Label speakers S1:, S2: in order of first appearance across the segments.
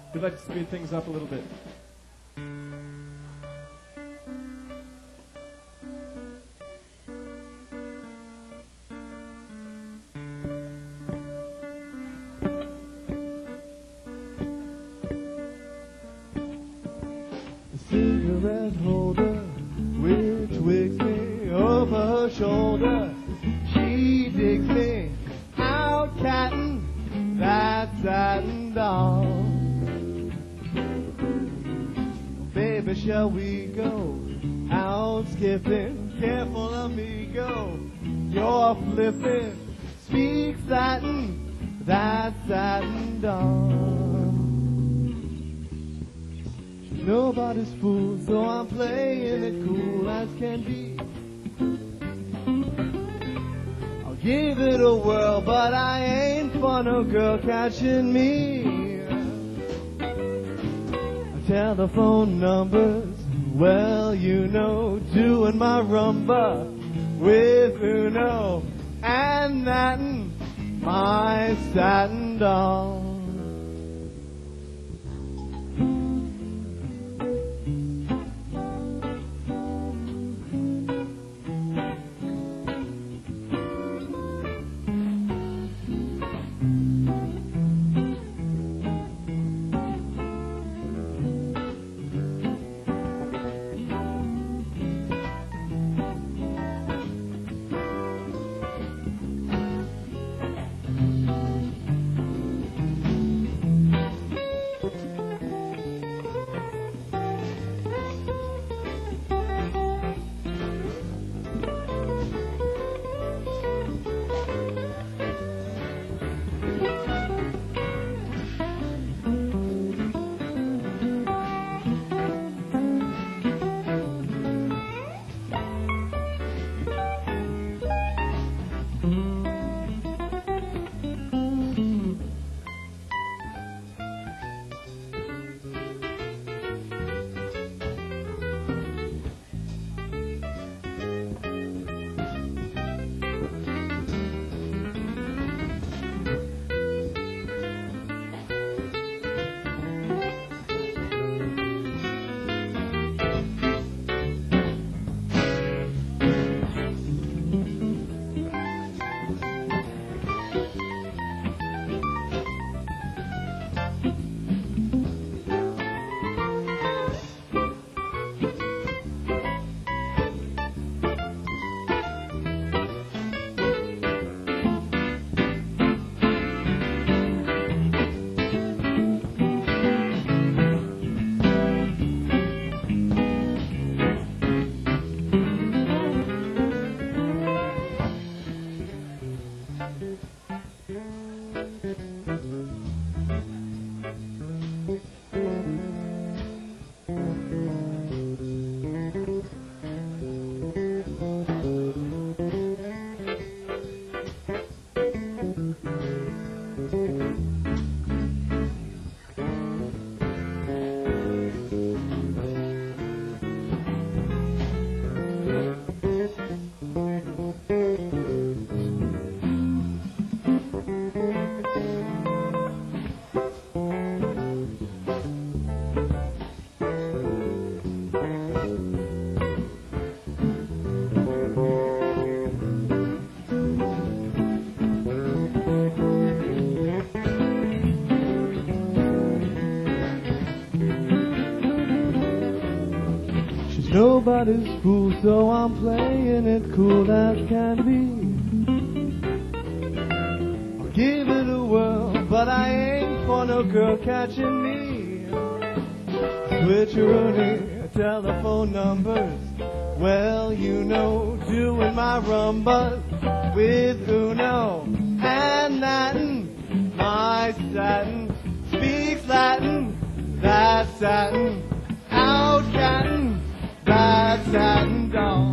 S1: We'd like to speed things up a little bit.
S2: Cigarette holder, which wigs me over her shoulder. She digs me out cattin' that satin doll. Baby, shall we go out skipping? Careful, amigo, you're flipping. Speak satin, that satin doll. Nobody's fool, so I'm playing it cool as can be. I'll give it a whirl, but I ain't for no girl catching me. Telephone numbers, well, you know, doing my rumba with Uno and that'n my satin doll. Nobody's fool, so I'm playing it cool as can be. I'll give it a whirl, but I ain't for no girl catching me. Switcheroony, telephone numbers, well, you know, doing my rumbas with Uno and Latin. My satin speaks Latin, that's satin, out cattin'. That satin doll.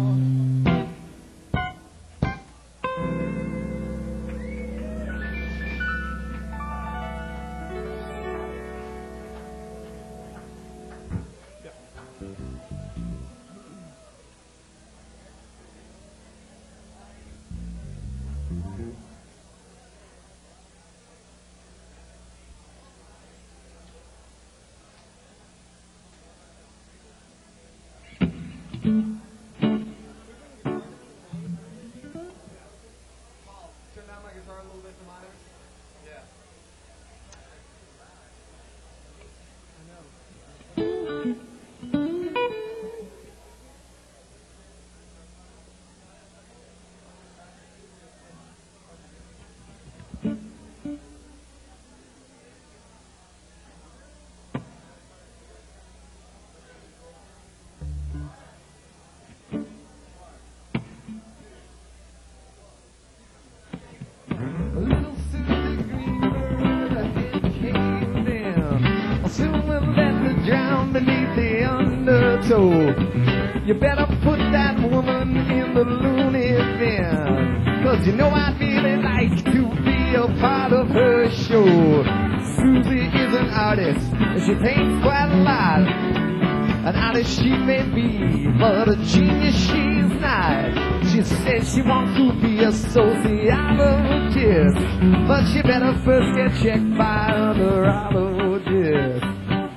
S2: Little Susie Greenberg, her head caved in. Soon we'll let her drown beneath the undertow. You better put that woman in the loony bin, 'cause you know I'd really like to be a part of her show. Susie is an artist, and she paints quite a lot. An artist she may be, but a genius she's not. She says she wants to be a sociologist, but she better first get checked by a neurologist.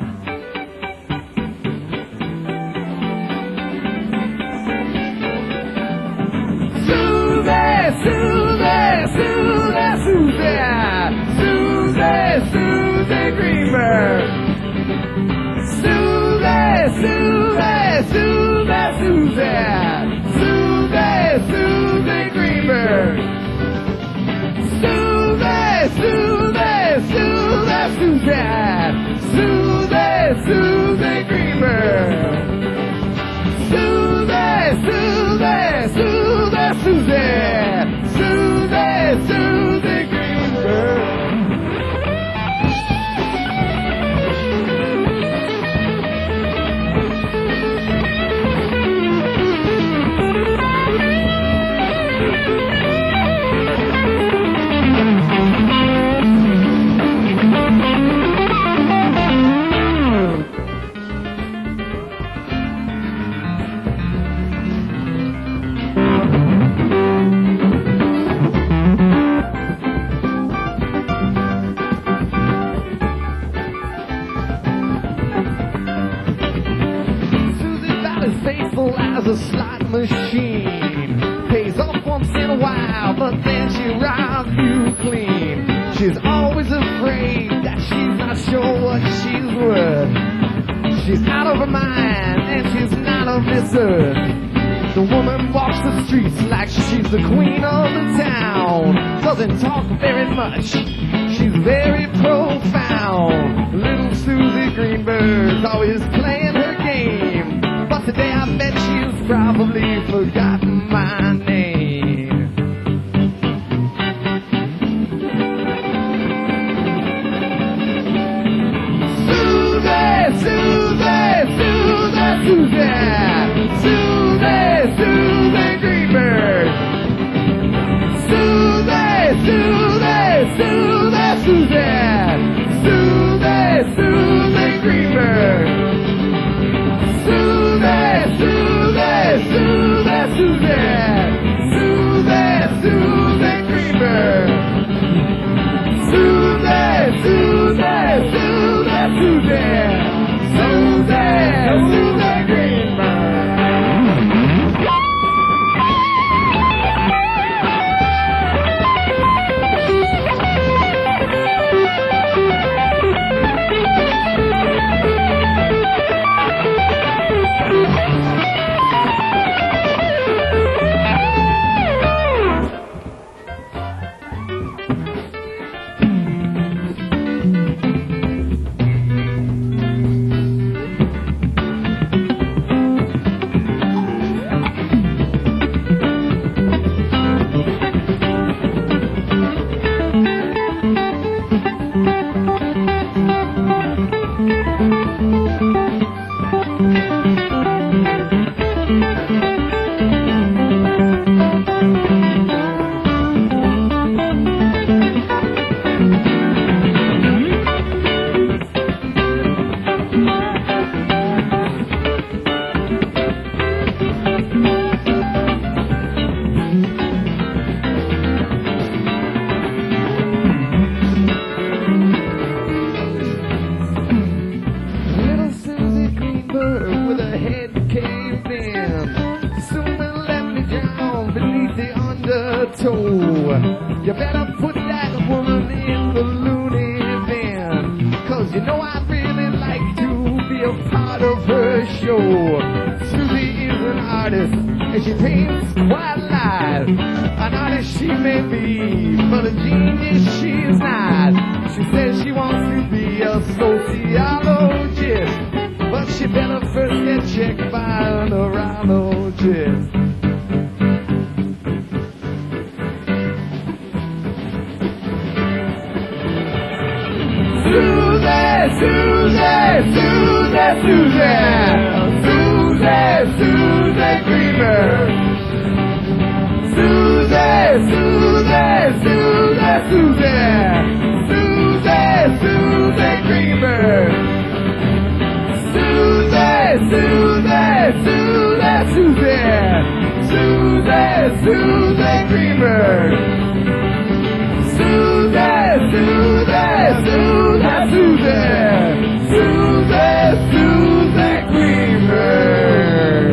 S2: Susie, Susie, Susie, Susie, Susie, Susie Greenberg. Susie, Susie, Susie, Susie, Susie, Susie Greenberg. Susie, Susie, Susie, Susie, Susie, Susie Greenberg. Susie, Susie, Susie, Susie, Susie, Susie Greenberg. Faithful as a slot machine, pays off once in a while, but then she robs you clean. She's always afraid that she's not sure what she's worth. She's out of her mind and she's not of this earth. The woman walks the streets like she's the queen of the town. Doesn't talk very much, she's very profound. Little Susie Greenberg's always playing her game, but today I bet she's probably forgotten my name. Susie, Susie, Susie, Susie, Susie, Susie Greenberg. Susie, Susie, Susie, Susie, Susie, Susie Greenberg. Susie, Susie, Susie, Susie, Susie Greenberg. Susie, Susie, Susie, Susie, Susie Greenberg. You know I'd really like to be a part of her show. Susie is an artist, and she paints quite live. An artist she may be, but a genius she's not. She says she wants to be a sociologist, but she better first get checked by an neurologist. Susie, Susie, Susie, Susie, Susie Greenberg. Susie, Susie, Susie, Susie, Susie Greenberg. Susie, Susie, Susie, Susie, Susie Greenberg. Susie, Susie, Susie, Susie, Susie Greenberg.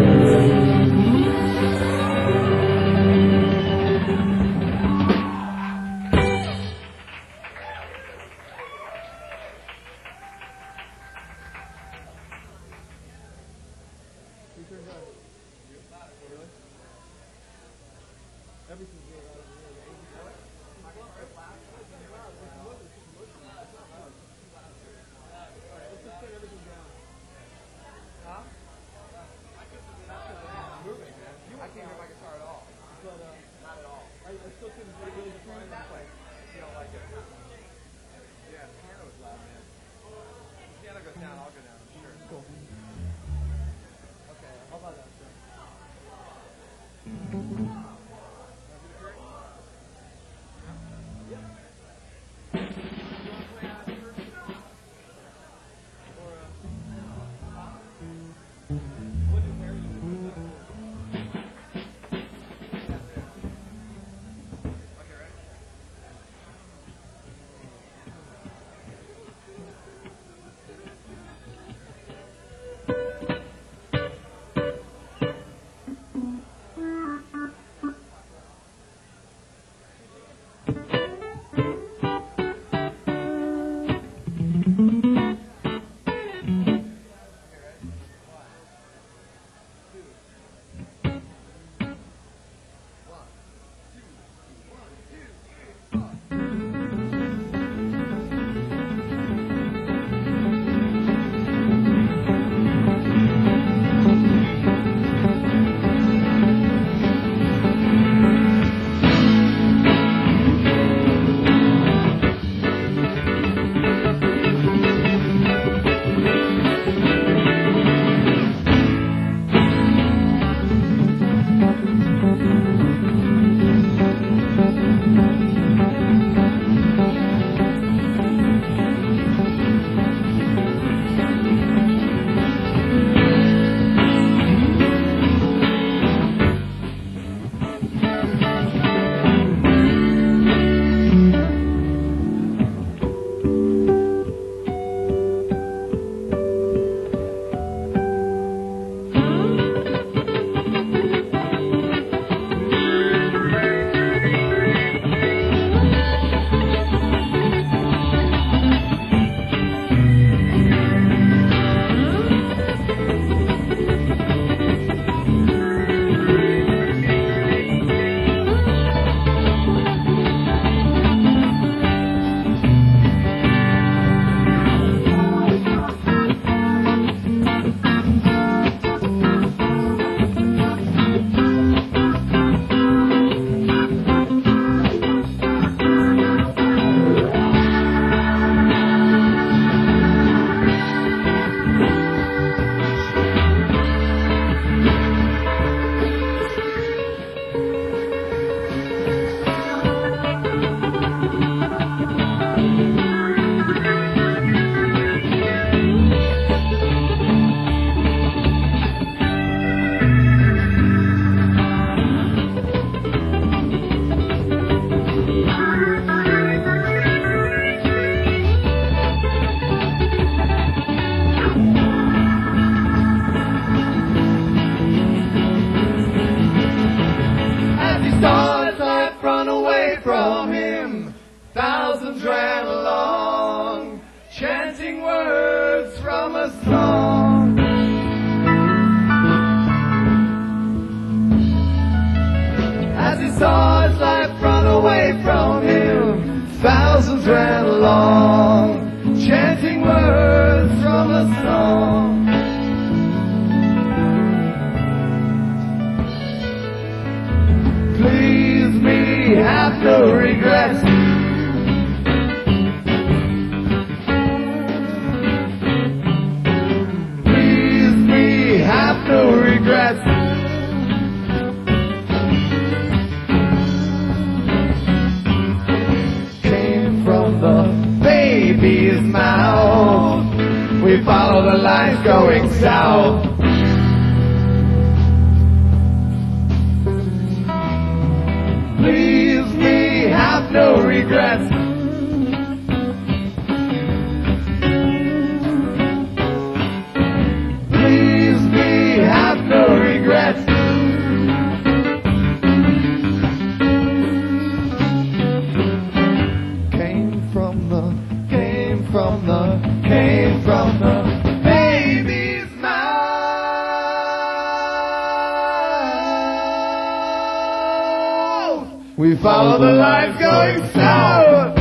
S2: chanting words from a song. As he saw his life run away from him, thousands ran along, chanting words from a song. Please me, have no regrets. Please me, have no regrets. Came from the baby's mouth. We follow the lines going south. Please me, have no regrets. Please me, have no regrets. Came from the baby's mouth. We follow the lines going south.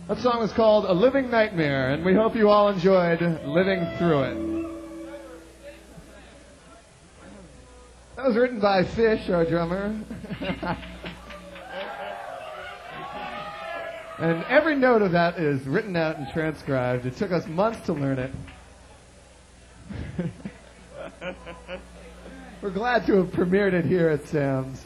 S1: That song was called A Living Nightmare, and we hope you all enjoyed living through it. That was written by Fish, our drummer. And every note of that is written out and transcribed. It took us months to learn it. We're glad to have premiered it here at Sam's.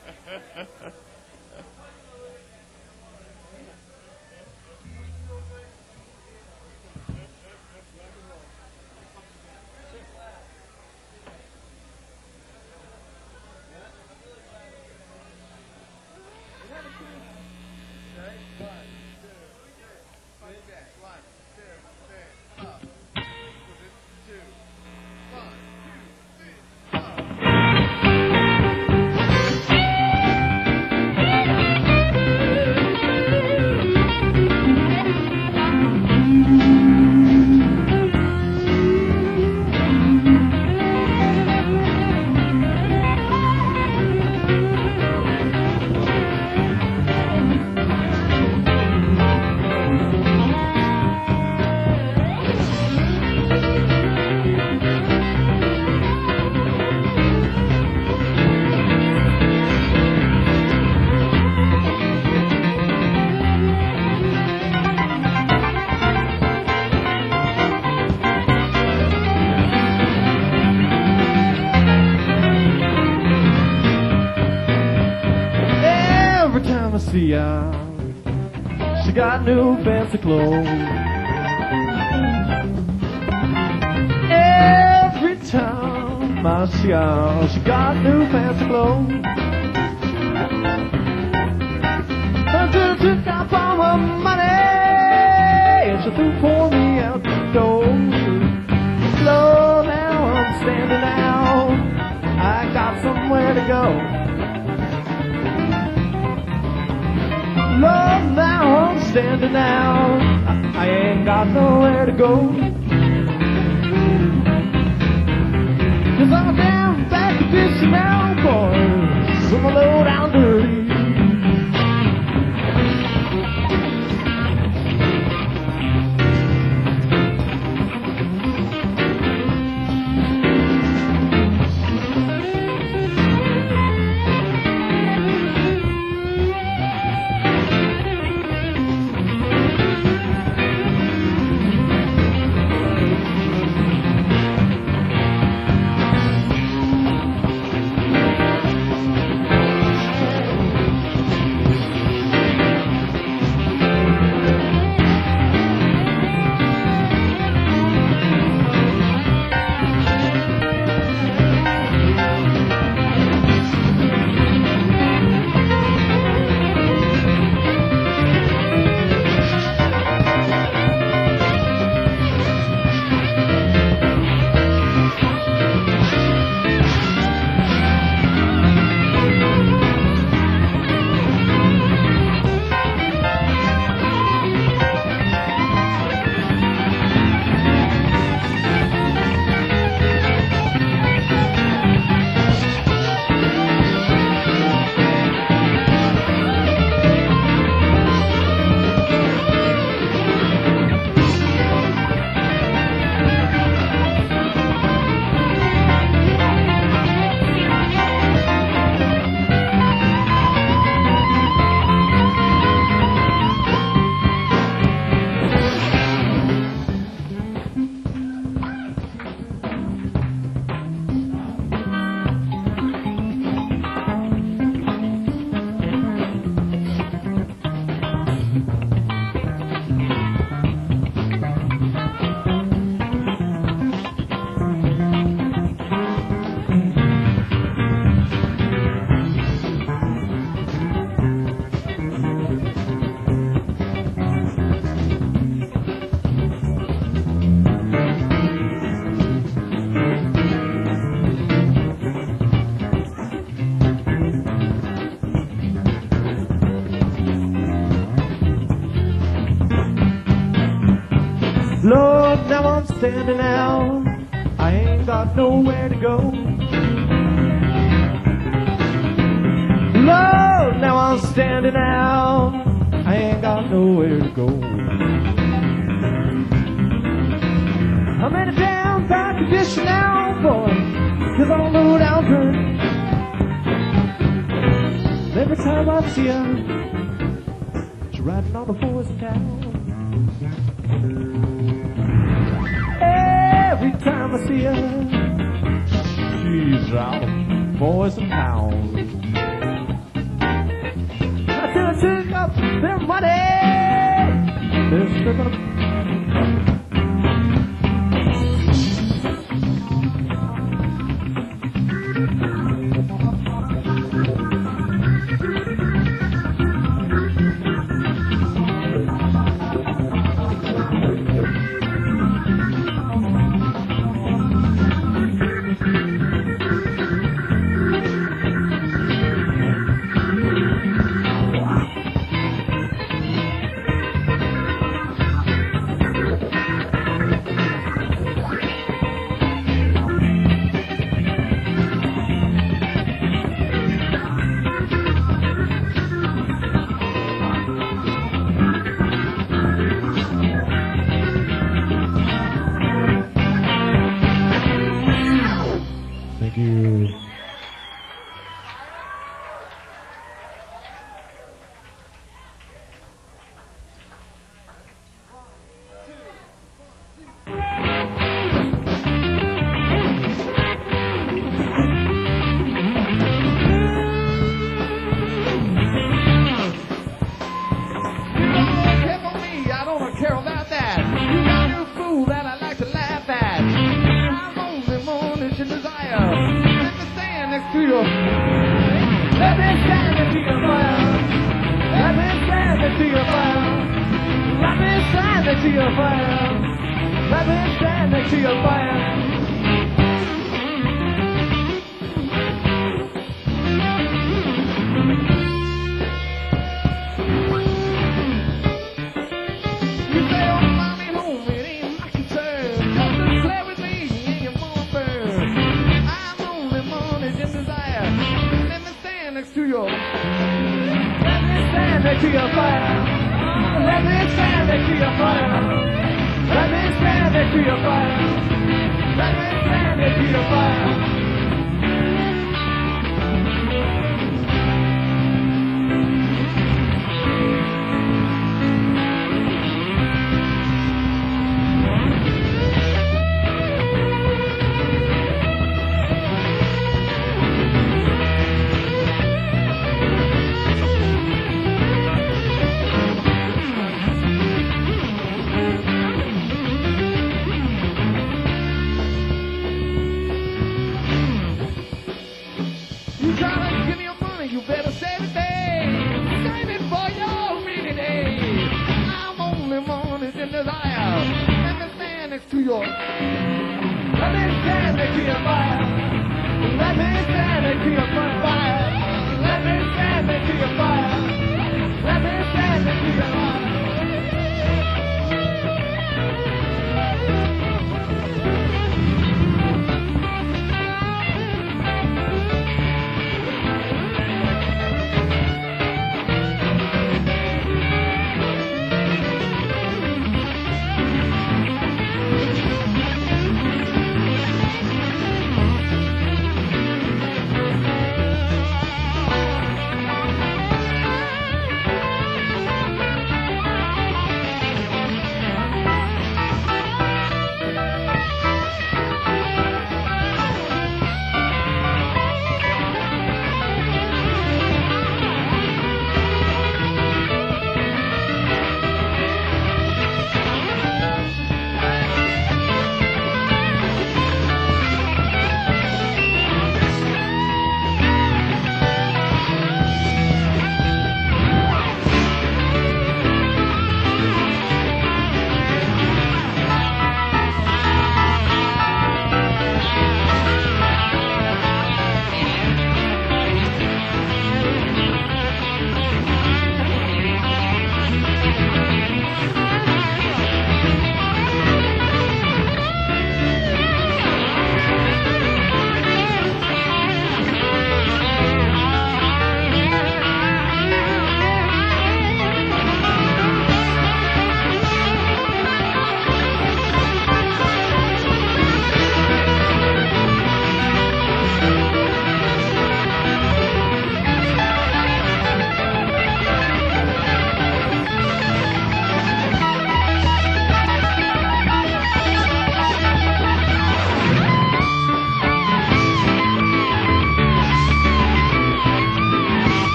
S1: See her, she got new fancy clothes. Every time I see her, she got new fancy clothes. Until I took out all my money and she threw for me out the door. Slow now, I'm standing out, I got somewhere to go. Lord, now I'm standing out, I ain't got nowhere to go. 'Cause I'm a damn back to fishing now, boys, so I'm low down dirty. Lord, now I'm standing out, I ain't got nowhere to go. Lord, now I'm standing out, I ain't got nowhere to go. I'm in a down bad condition now, boy, 'cause I'm low down drunk. Every time I see her, she's riding on the forest in town. Every time I see her, she's out of forest in town. I till I took up their money, they're still gonna. Thank you.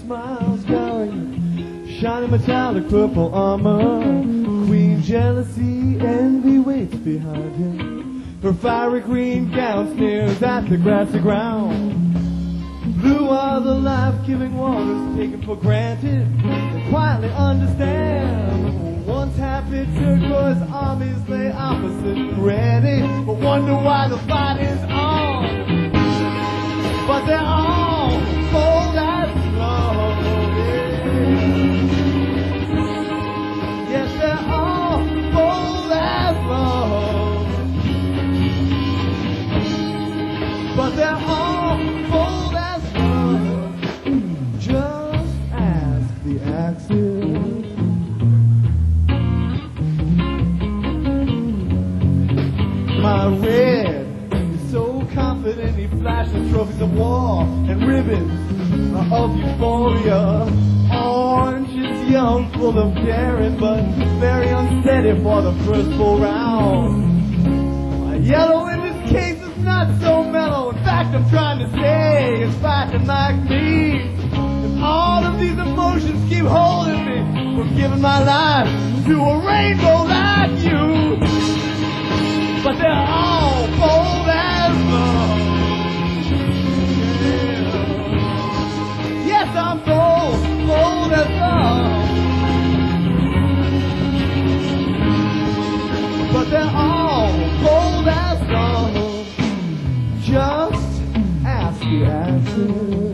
S2: smiles carrying shiny metallic purple armor. Queen jealousy, envy waits behind him. Her fiery green gown sneers at the grassy ground. Blue are the life-giving waters taken for granted. They quietly understand. Once happy turquoise armies lay opposite and ready, but wonder why the fight is on. But they're all cold as snow. Yes, they're all cold as snow. But they're all cold as snow. Just ask the Axis. My red is so confident he flashes trophies of war and ribbons of euphoria. Orange is young, full of daring, but very unsteady for the first full round. My yellow in this case is not so mellow. In fact, I'm trying to stay as fighting like me. And all of these emotions keep holding me from giving my life to a rainbow like you. But they're all cold as love. Yeah. Yes, I'm cold as love. But they're all cold as love. Just ask the Axis.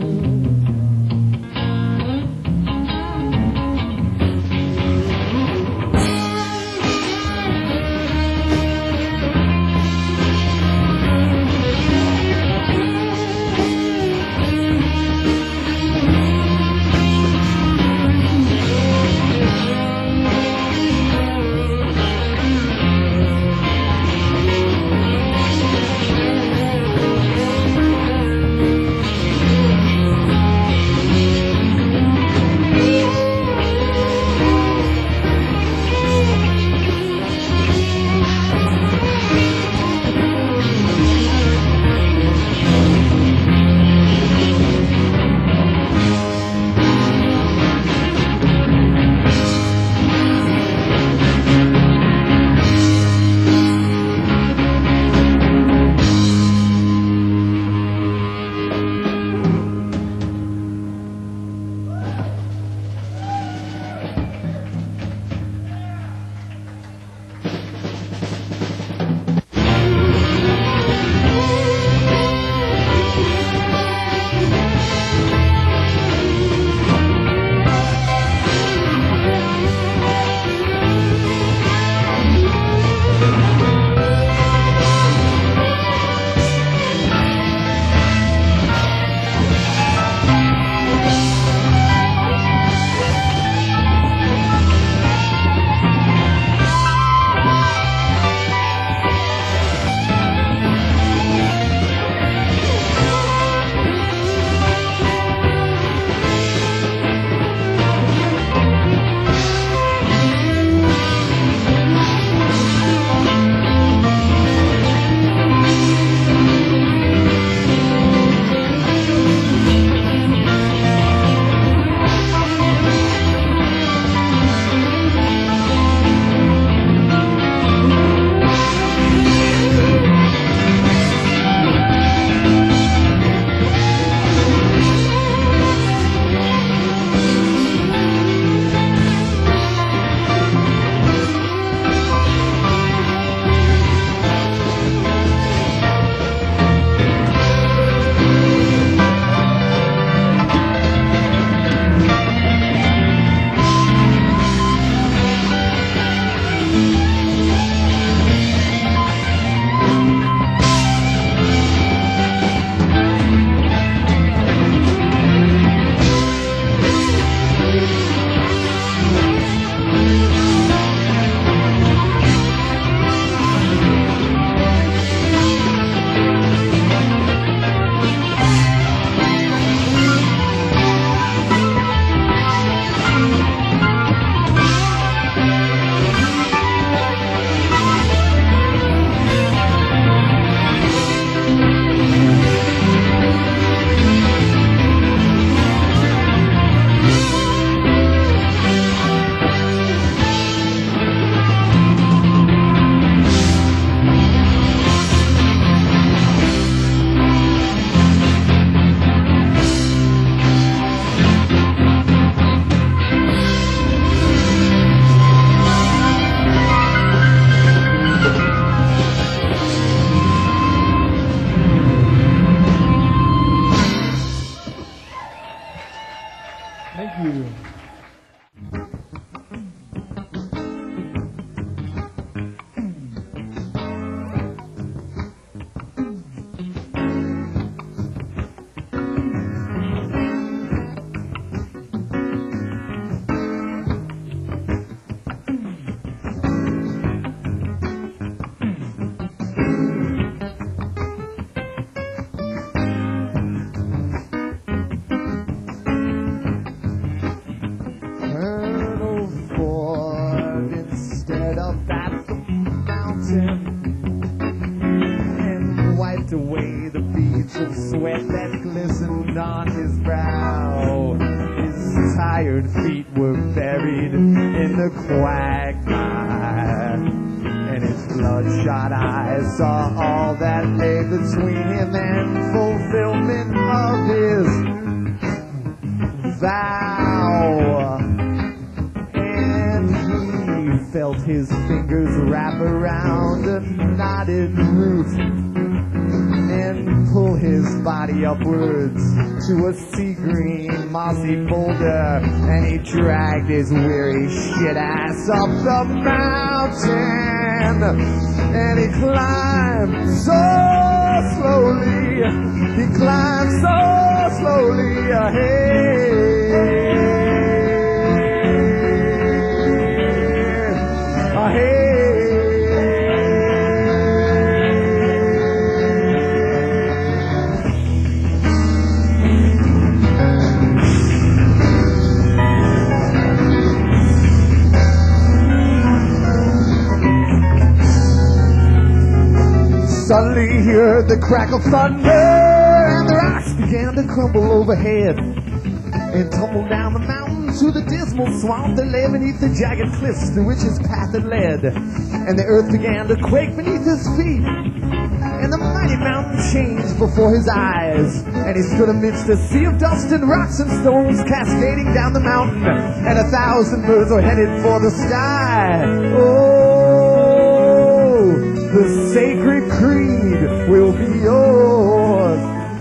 S1: wiped away the beads of sweat that glistened on his brow. His tired feet were buried in the quagmire, and his bloodshot eyes saw all that lay between him and fulfillment of his vow. And he felt his fingers wrap around a knotted root and pull his body upwards to a sea green mossy boulder, and he dragged his weary shit ass up the mountain, and he climbed so slowly, he climbed so slowly ahead. Suddenly he heard the crack of thunder, and the rocks began to crumble overhead and tumble down the mountain to the dismal swamp that lay beneath the jagged cliffs to which his path had led. And the earth began to quake beneath his feet, and the mighty mountain changed before his eyes, and he stood amidst a sea of dust and rocks and stones cascading down the mountain, and 1,000 birds were headed for the sky. Oh, the sacred creed will be yours.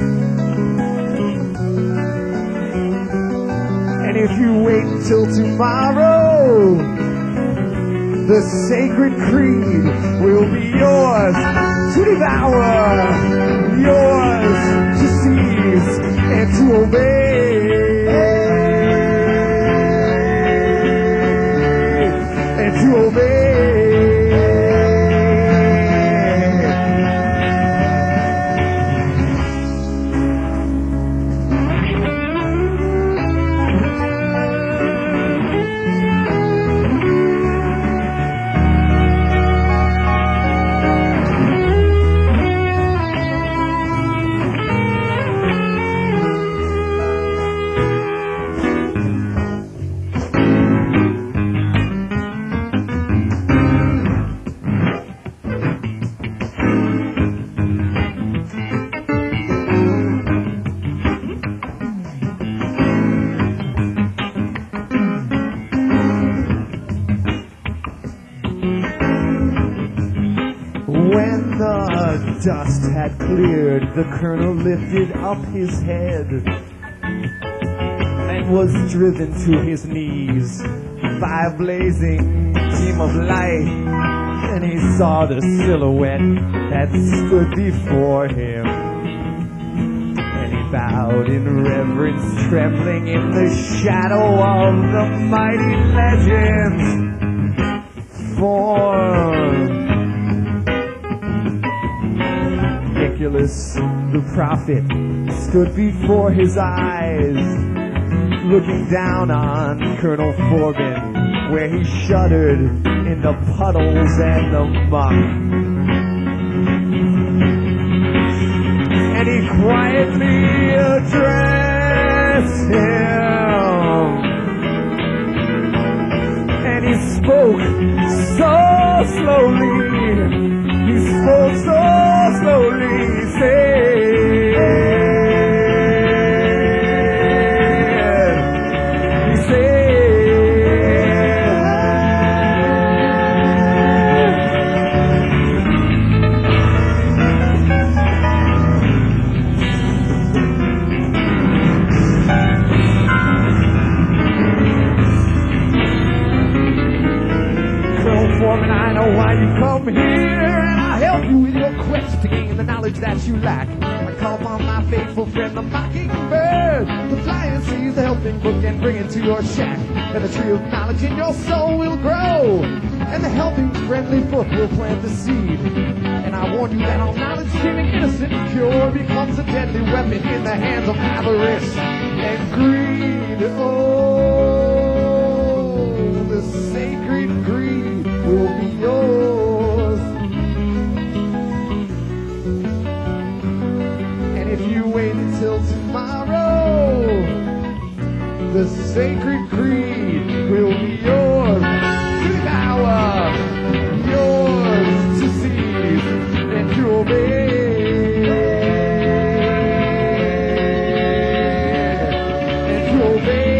S1: And if you wait until tomorrow, the sacred creed will be yours to devour, yours to seize and to obey, and to obey. When the dust had cleared, the colonel lifted up his head and was driven to his knees by a blazing beam of light, and he saw the silhouette that stood before him, and he bowed in reverence, trembling in the shadow of the mighty legends formed. The prophet stood before his eyes, looking down on Colonel Forbin, where he shuddered in the puddles and the muck. And he quietly addressed him, and he spoke so slowly, he spoke so slowly, Foreman, I know why you come here, and I'll help you with your quest to gain the knowledge that you lack. I call upon my faithful friend, the mockingbird, to fly and seize the helping book and bring it to your shack. And the tree of knowledge in your soul will grow, and the helping friendly book will plant the seed. And I warn you that all knowledge seeming innocent and pure becomes a deadly weapon in the hands of avarice and greed. Oh, the sacred greed will be yours.
S2: The sacred creed will be yours to devour, yours to seize and to obey, and to obey.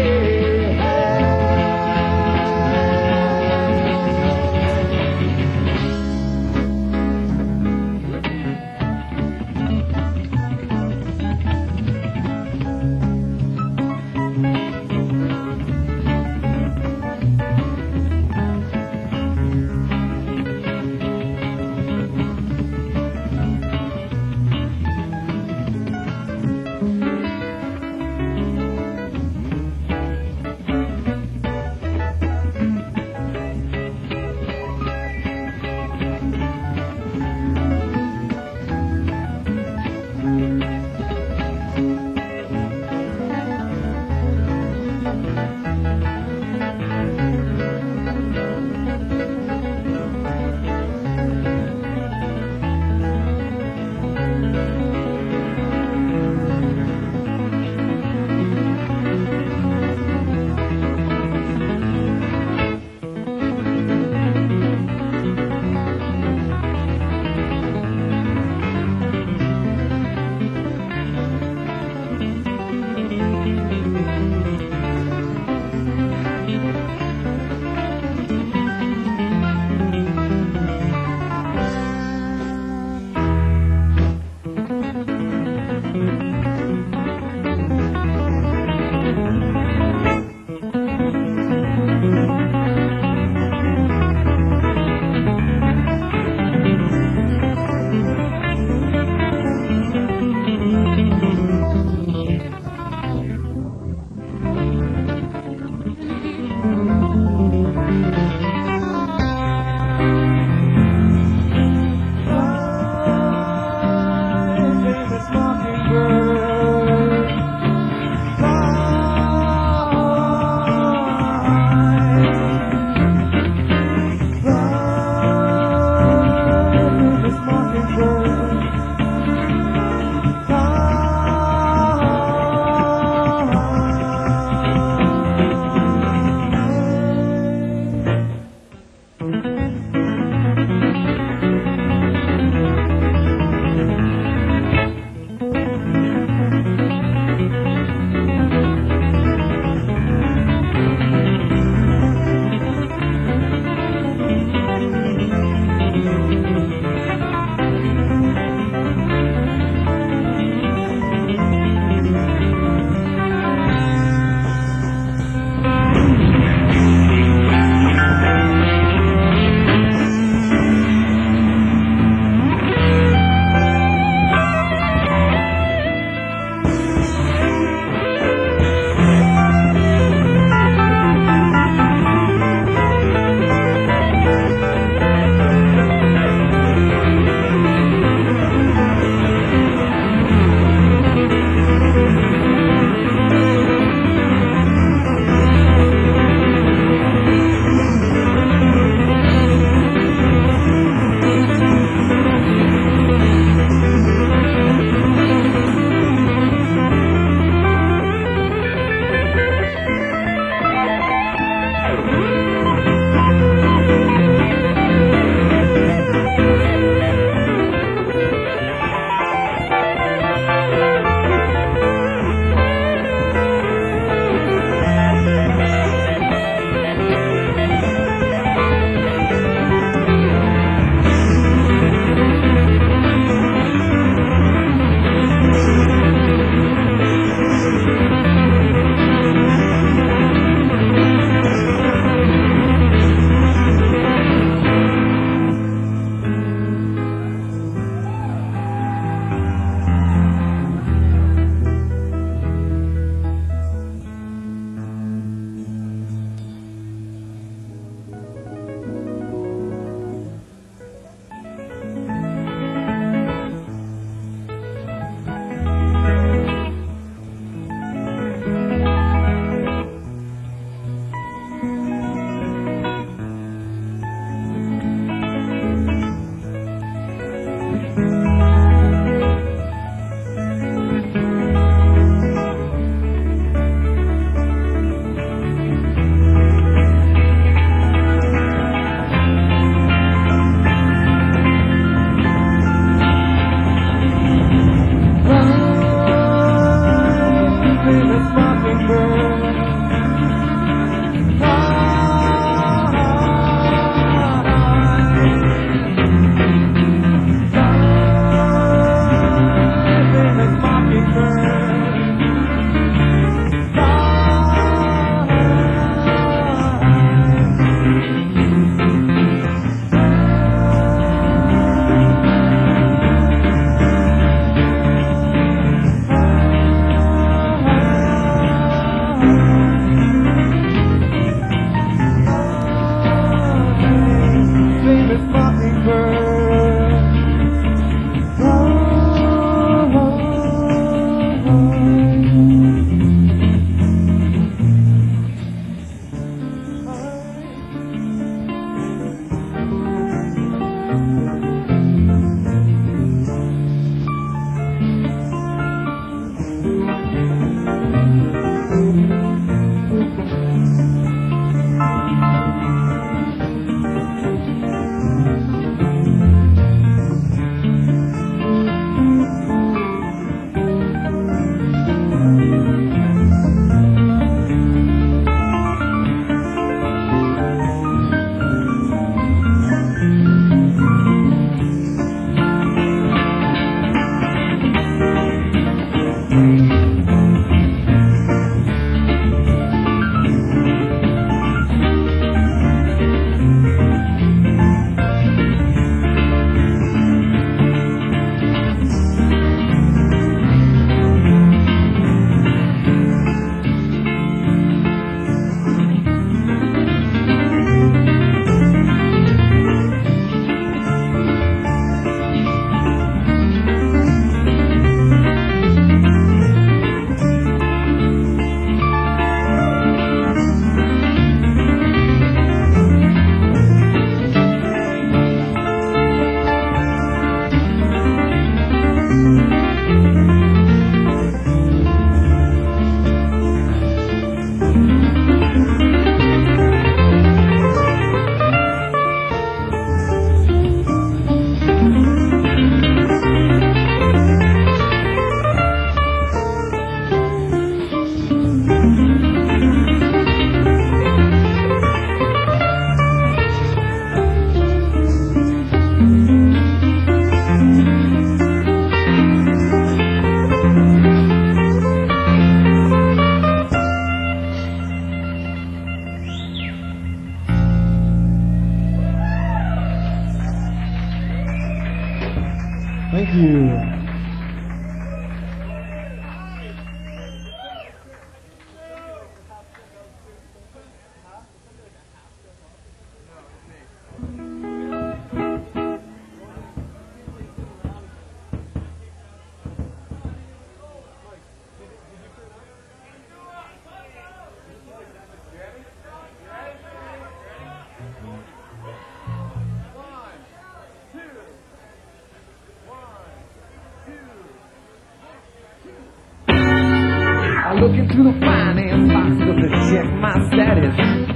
S1: I look into the finance box to check my status.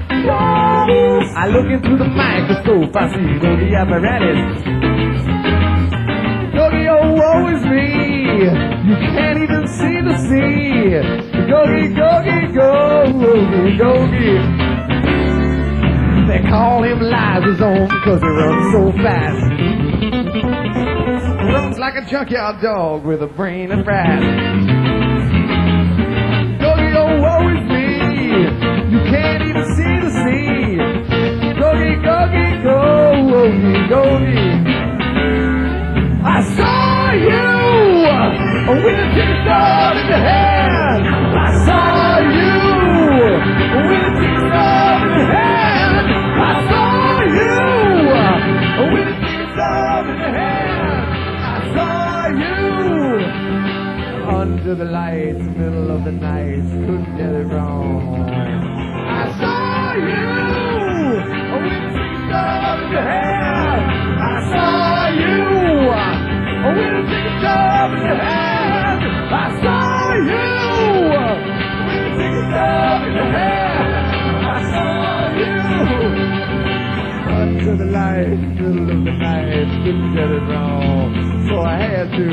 S1: I look into the microscope, I see Yogi apparatus. Yogi, oh, woe is me. You can't even see the sea. Yogi, Yogi, go, Yogi, Yogi. They call him Lysosome because he runs so fast. Runs like a junkyard dog with a brain of rat. Yogi, oh, woe is me. You can't even see the sea. Yogi, Yogi, go, Yogi, Yogi. I saw you with a ticket stub in your hand. I saw you with a ticket stub in your hand. I saw you with a ticket stub in your hand. I saw you under the lights, middle of the night, couldn't get it wrong. I saw you with a ticket stub in your hand. I saw you with a ticket stub in your hand. I saw you with a ticket stub in your hand. I saw you under the light, middle of the night, couldn't get it wrong, so I had to.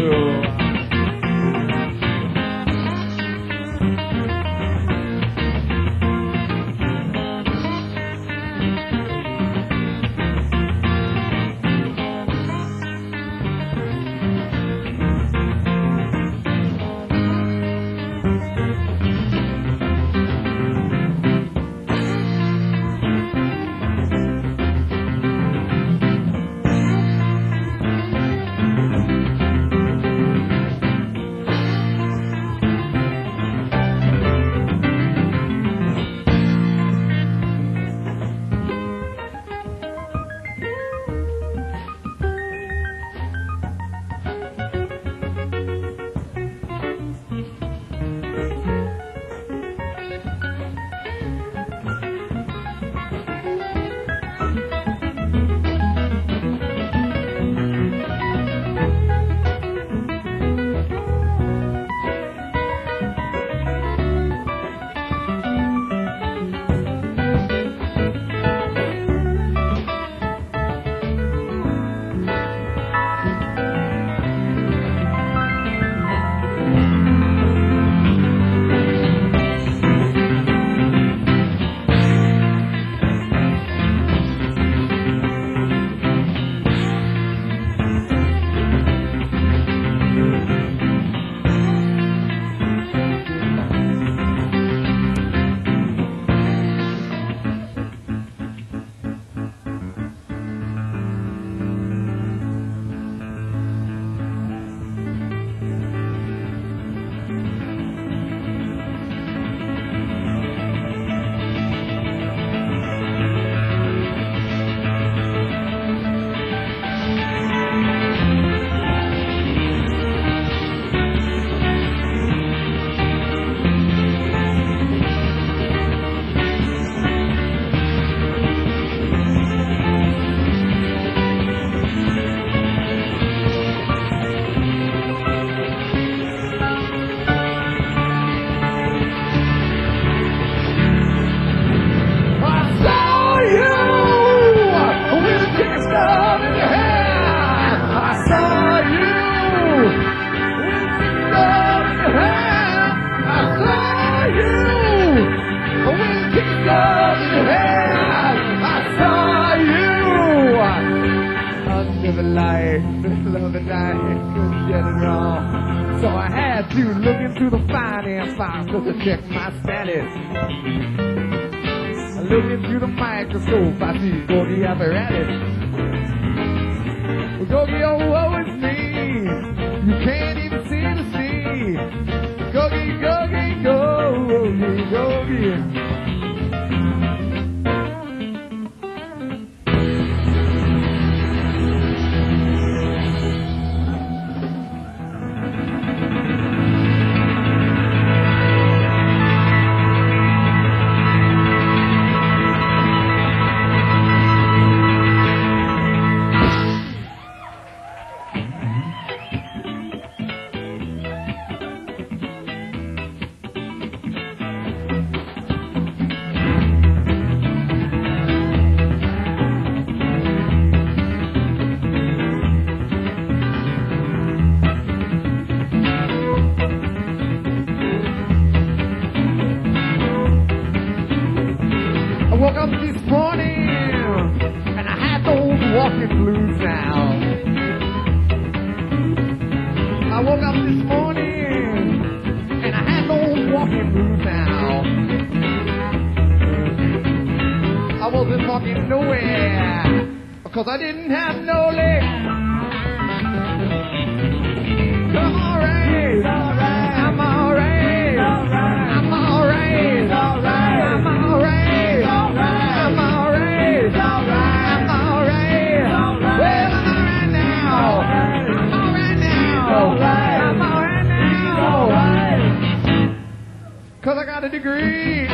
S1: So I had to look into the finance file to check my status. I look into the microscope, I see Gorgie apparatus. Well, Gorgie, oh, woe is me. You can't even see the sea. Gorgie, Gorgie, go, Gorgie, Gorgie. woke up this morning and I had no walking mood now. I wasn't walking nowhere because I didn't have no legs. Come on, Ray. I'm all right. I'm all right. I'm all right. I'm all right. I'm all right. Well, I'm all right now. I'm all right now. I'm all right now. 'Cause I got a degree.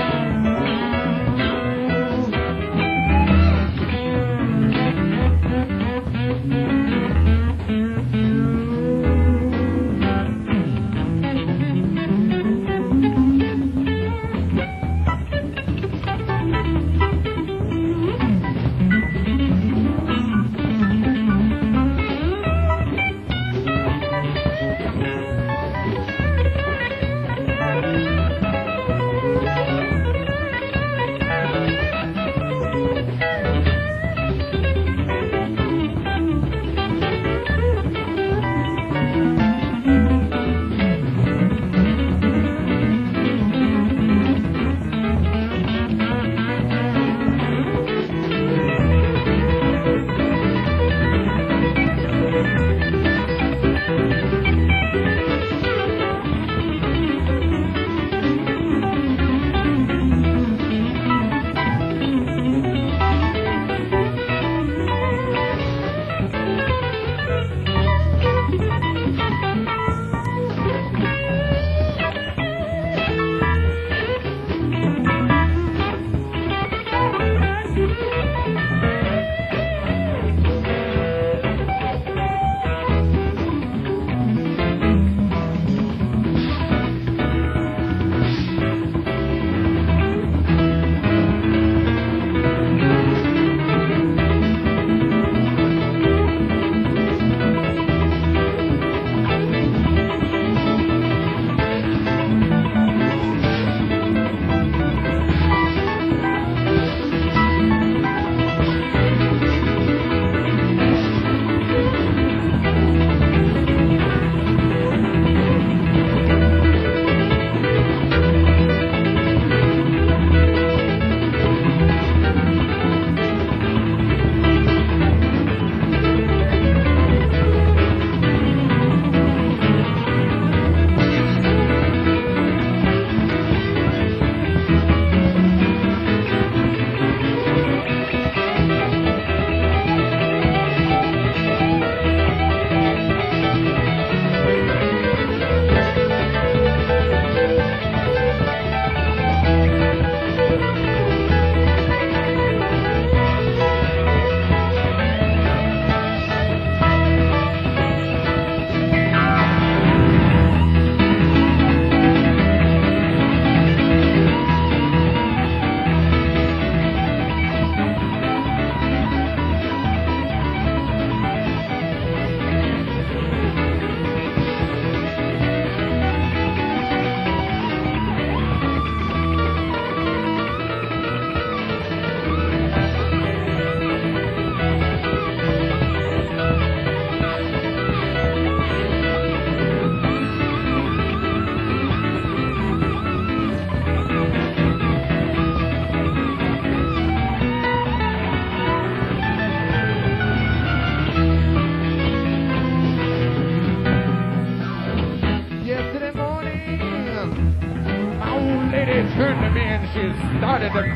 S1: turned to me and she started to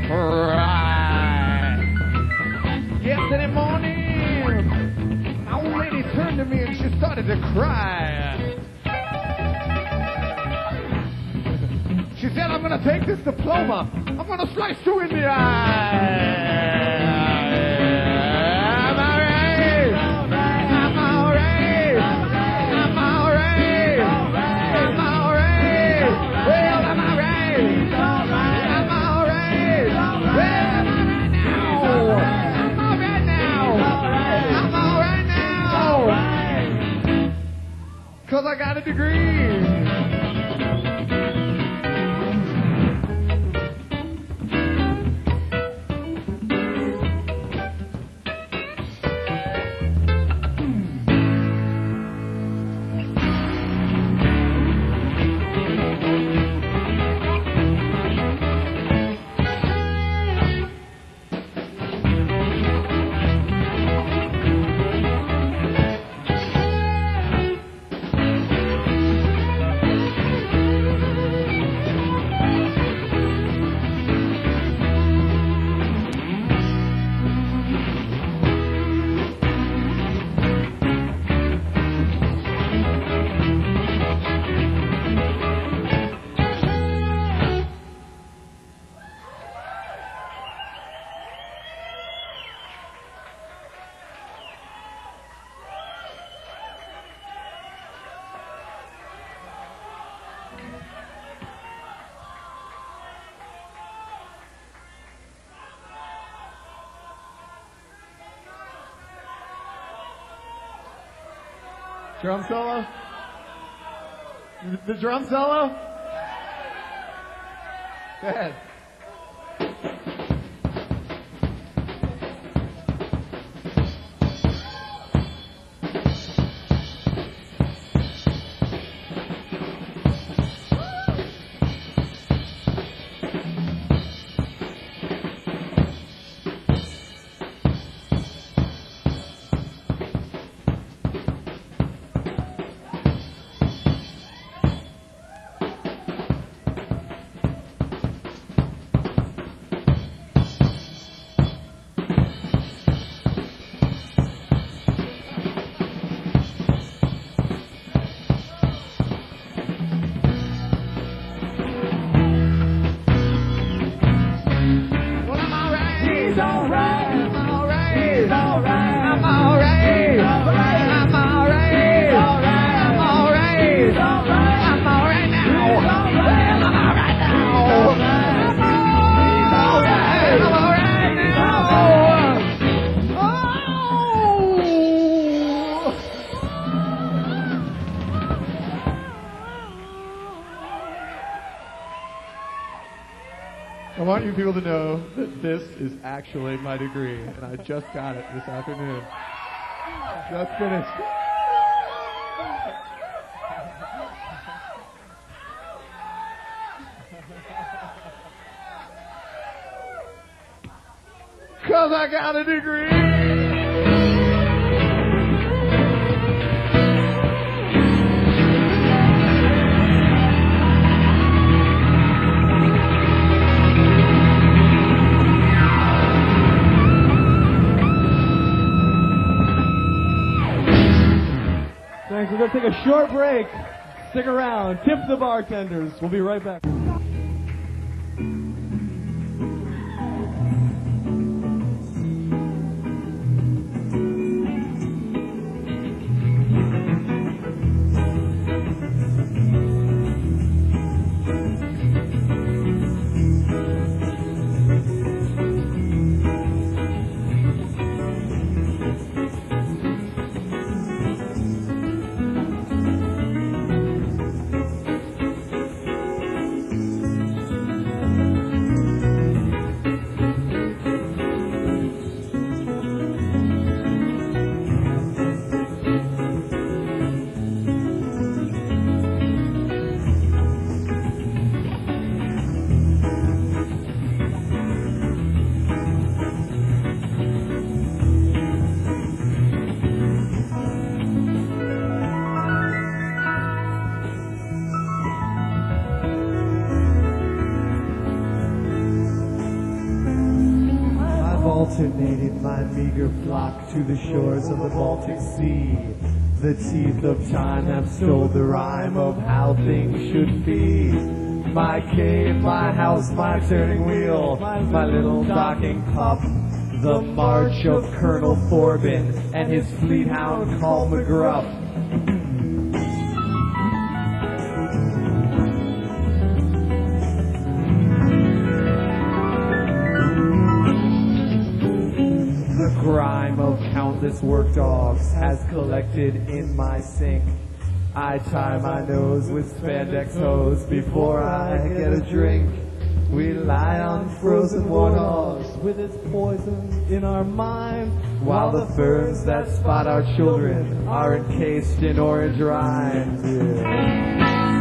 S1: cry. Yesterday morning, my old lady turned to me and she started to cry. She said, I'm going to take this diploma. I'm going to slice you in the eye. I'm all right. I'm all right. I'm all right. I'm all right. Well, I'm all right. I'm all right. Well, I'm all right now. I'm all right now. 'Cause I got a degree. Drum solo? The drum solo? Go ahead. I want you people to know that this is actually my degree, and I just got it this afternoon. Just finished. Cause I got a degree!
S2: Thanks. We're going to take a short break. Stick around. Tip the bartenders. We'll be right back.
S1: Alternated my meager flock to the shores of the Baltic Sea. The teeth of time have stole the rhyme of how things should be. My cave, my house, my turning wheel, my little docking pup. The march of Colonel Forbin and his fleet hound called McGruff. Grime of countless work dogs has collected in my sink. I tie my nose with spandex hose before I get a drink. We lie on frozen warthogs with its poison in our mind, while the ferns that spot our children are encased in orange rind. Yeah.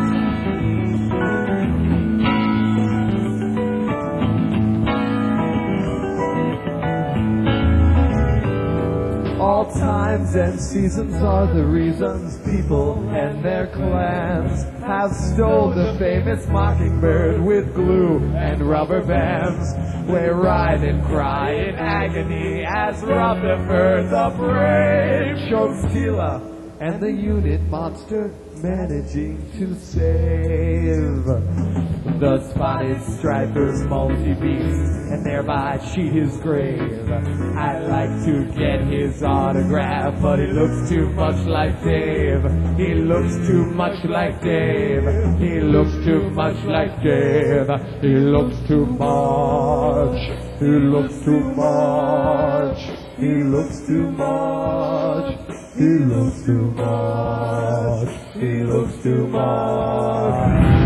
S1: All times and seasons are the reasons people and their clans have stole the famous mockingbird with glue and rubber bands. We ride and cry in agony as Rutherford the Brave chokes Tila and the unit monster managing to save the spotted striper's multi-beast and thereby cheat his grave. I'd like to get his autograph, but he looks too much like Dave. He looks too much like Dave. He looks too much like Dave. He looks too much. He looks too much
S2: He looks too much. He looks too much. He looks too much.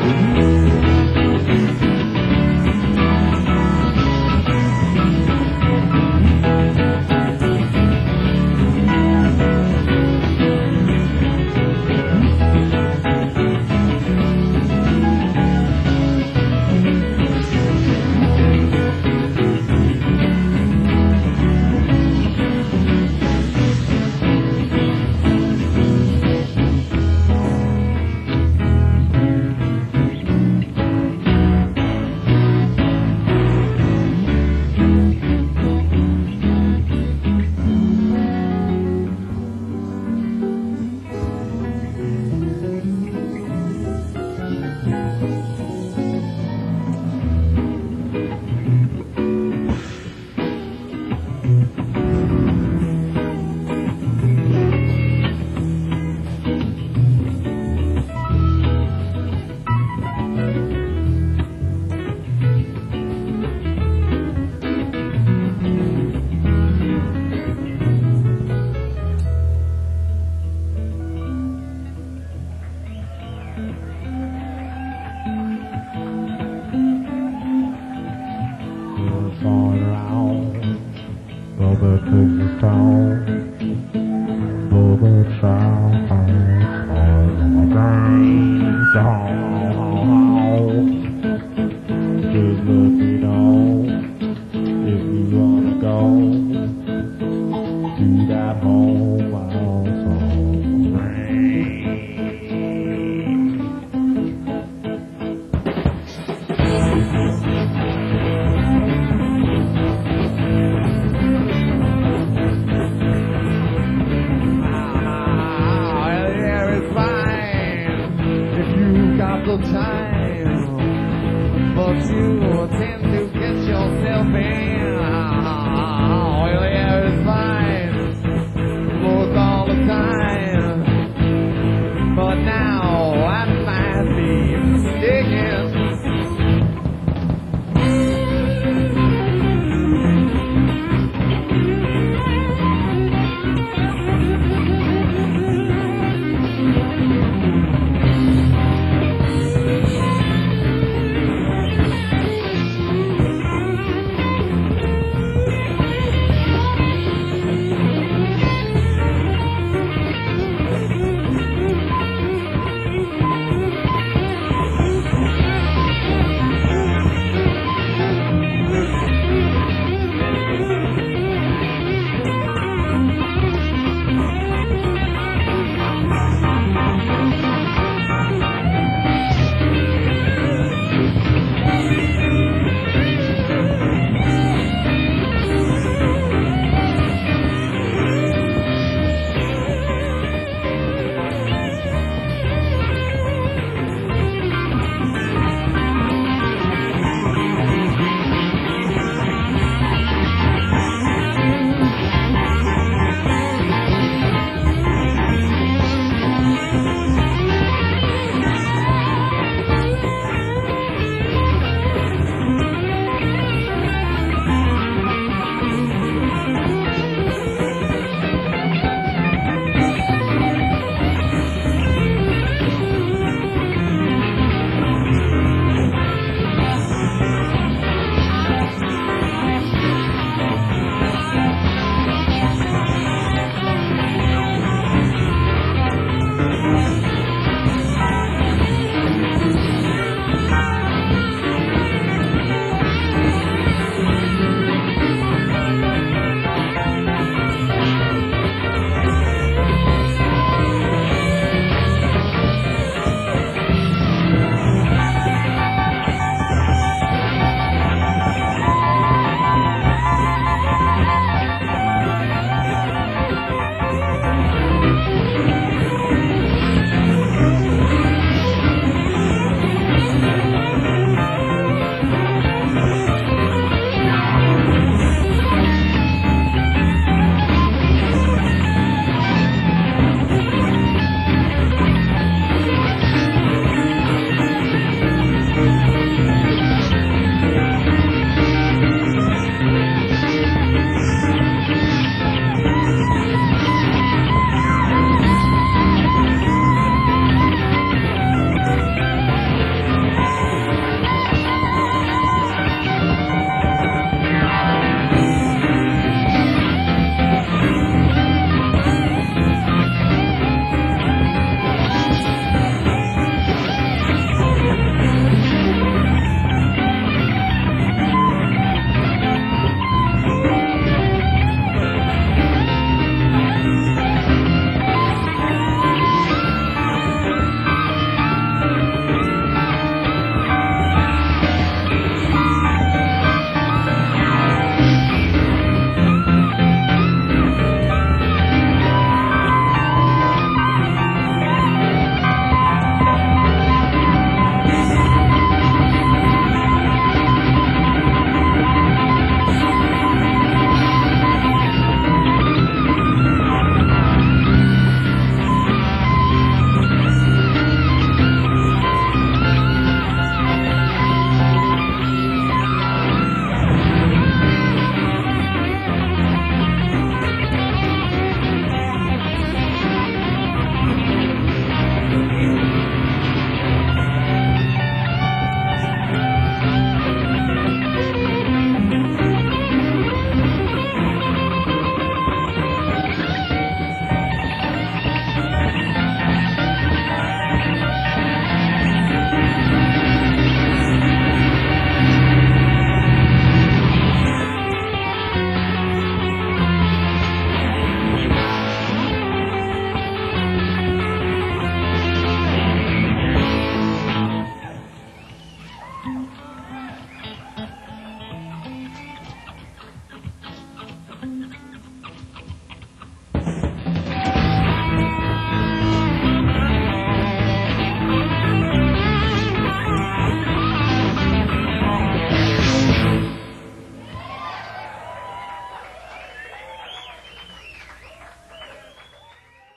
S1: Time, but you tend to get yourself in.